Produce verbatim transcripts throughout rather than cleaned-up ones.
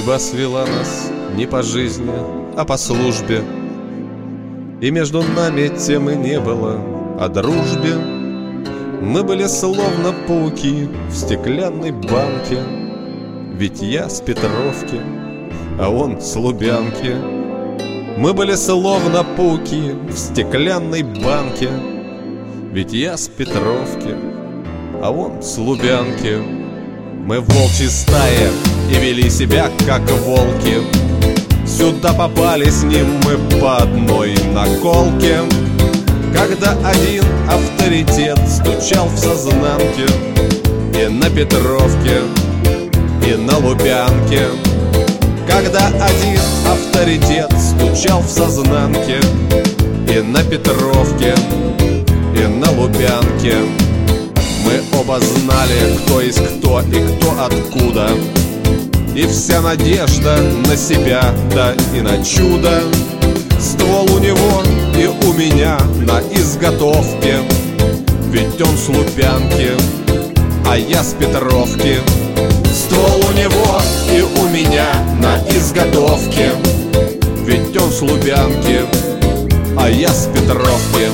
Судьба свела нас не по жизни, а по службе, и между нами темы не было о дружбе. Мы были словно пауки в стеклянной банке, ведь я с Петровки, а он с Лубянки. Мы были словно пауки в стеклянной банке, ведь я с Петровки, а он с Лубянки. Мы в волчьей стае и вели себя как волки. Сюда попали с ним мы по одной наколке, когда один авторитет стучал в сознанке и на Петровке, и на Лубянке. Когда один авторитет стучал в сознанке и на Петровке, и на Лубянке. Мы оба знали, кто есть кто и кто откуда, и вся надежда на себя, да и на чудо. Ствол у него и у меня на изготовке, ведь он с Лубянки, а я с Петровки. Ствол у него и у меня на изготовке, ведь он с Лубянки, а я с Петровки.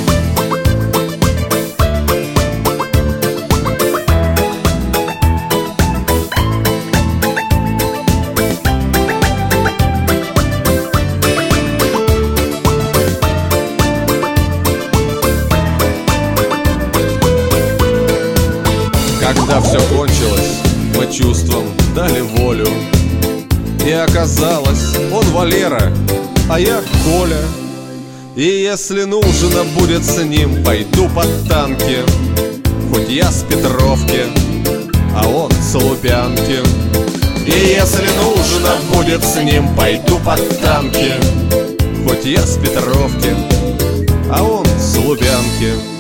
Когда все кончилось, мы чувствам дали волю, и оказалось, он Валера, а я Коля. И если нужно будет с ним, пойду под танки, хоть я с Петровки, а он с Лубянки. И если нужно будет с ним, пойду под танки, хоть я с Петровки, а он с Лубянки.